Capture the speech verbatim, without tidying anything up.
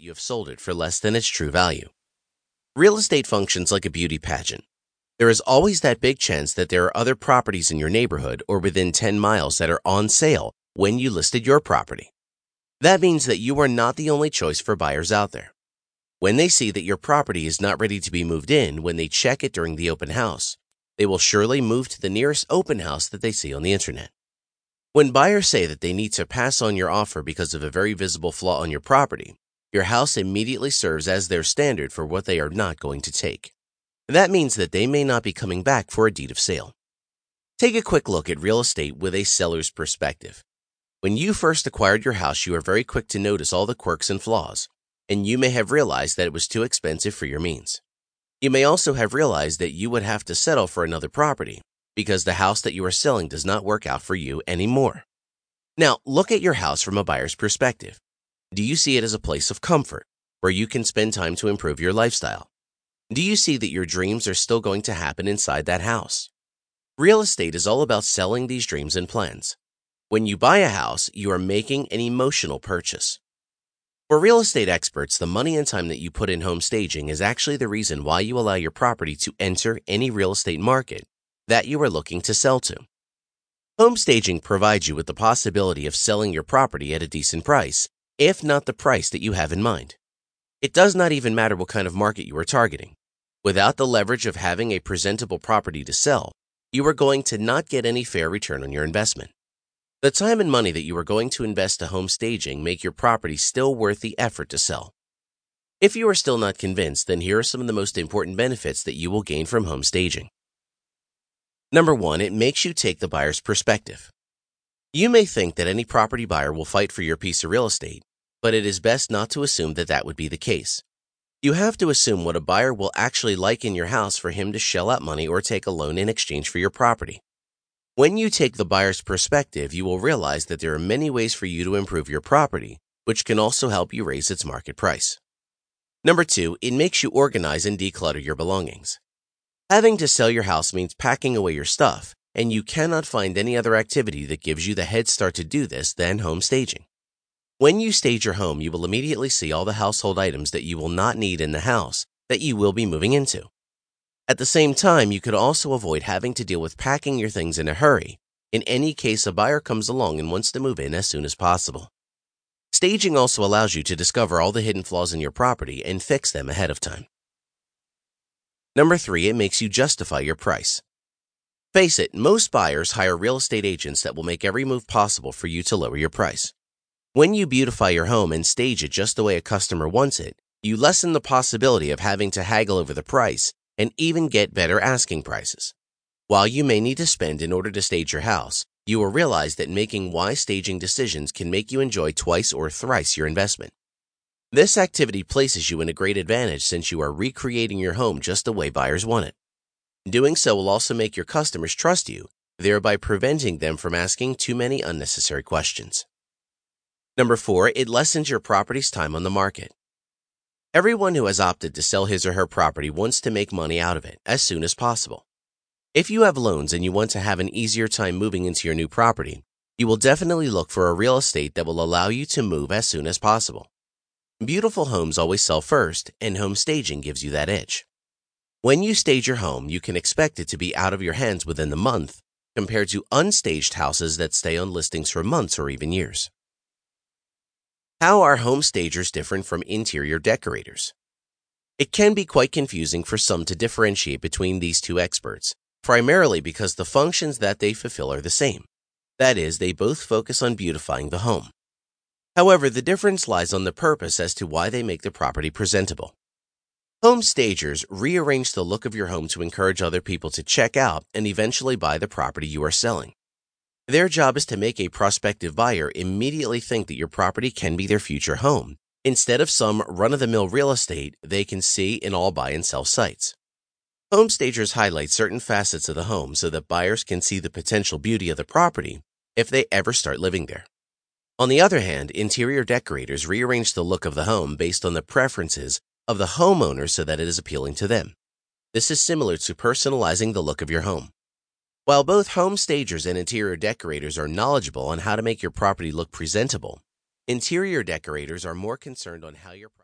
you have sold it for less than its true value. Real estate functions like a beauty pageant. There is always that big chance that there are other properties in your neighborhood or within ten miles that are on sale when you listed your property. That means that you are not the only choice for buyers out there. When they see that your property is not ready to be moved in when they check it during the open house, they will surely move to the nearest open house that they see on the internet. When buyers say that they need to pass on your offer because of a very visible flaw on your property, your house immediately serves as their standard for what they are not going to take. That means that they may not be coming back for a deed of sale. Take a quick look at real estate with a seller's perspective. When you first acquired your house, you are very quick to notice all the quirks and flaws, and you may have realized that it was too expensive for your means. You may also have realized that you would have to settle for another property because the house that you are selling does not work out for you anymore. Now, look at your house from a buyer's perspective. Do you see it as a place of comfort where you can spend time to improve your lifestyle? Do you see that your dreams are still going to happen inside that house? Real estate is all about selling these dreams and plans. When you buy a house, you are making an emotional purchase. For real estate experts, the money and time that you put in home staging is actually the reason why you allow your property to enter any real estate market that you are looking to sell to. Home staging provides you with the possibility of selling your property at a decent price, if not the price that you have in mind. It does not even matter what kind of market you are targeting. Without the leverage of having a presentable property to sell, you are going to not get any fair return on your investment. The time and money that you are going to invest to home staging make your property still worth the effort to sell. If you are still not convinced, then here are some of the most important benefits that you will gain from home staging. Number one, it makes you take the buyer's perspective. You may think that any property buyer will fight for your piece of real estate, but it is best not to assume that that would be the case. You have to assume what a buyer will actually like in your house for him to shell out money or take a loan in exchange for your property. When you take the buyer's perspective, you will realize that there are many ways for you to improve your property, which can also help you raise its market price. Number two, it makes you organize and declutter your belongings. Having to sell your house means packing away your stuff, and you cannot find any other activity that gives you the head start to do this than home staging. When you stage your home, you will immediately see all the household items that you will not need in the house that you will be moving into. At the same time, you could also avoid having to deal with packing your things in a hurry in any case a buyer comes along and wants to move in as soon as possible. Staging also allows you to discover all the hidden flaws in your property and fix them ahead of time. Number three, it makes you justify your price. Face it, most buyers hire real estate agents that will make every move possible for you to lower your price. When you beautify your home and stage it just the way a customer wants it, you lessen the possibility of having to haggle over the price and even get better asking prices. While you may need to spend in order to stage your house, you will realize that making wise staging decisions can make you enjoy twice or thrice your investment. This activity places you in a great advantage since you are recreating your home just the way buyers want it. Doing so will also make your customers trust you, thereby preventing them from asking too many unnecessary questions. Number four, it lessens your property's time on the market. Everyone who has opted to sell his or her property wants to make money out of it as soon as possible. If you have loans and you want to have an easier time moving into your new property, you will definitely look for a real estate that will allow you to move as soon as possible. Beautiful homes always sell first, and home staging gives you that edge. When you stage your home, you can expect it to be out of your hands within the month, compared to unstaged houses that stay on listings for months or even years. How are home stagers different from interior decorators? It can be quite confusing for some to differentiate between these two experts, primarily because the functions that they fulfill are the same. That is, they both focus on beautifying the home. However, the difference lies on the purpose as to why they make the property presentable. Home stagers rearrange the look of your home to encourage other people to check out and eventually buy the property you are selling. Their job is to make a prospective buyer immediately think that your property can be their future home, instead of some run-of-the-mill real estate they can see in all buy and sell sites. Home stagers highlight certain facets of the home so that buyers can see the potential beauty of the property if they ever start living there. On the other hand, interior decorators rearrange the look of the home based on the preferences of the homeowner so that it is appealing to them. This is similar to personalizing the look of your home. While both home stagers and interior decorators are knowledgeable on how to make your property look presentable, interior decorators are more concerned on how your property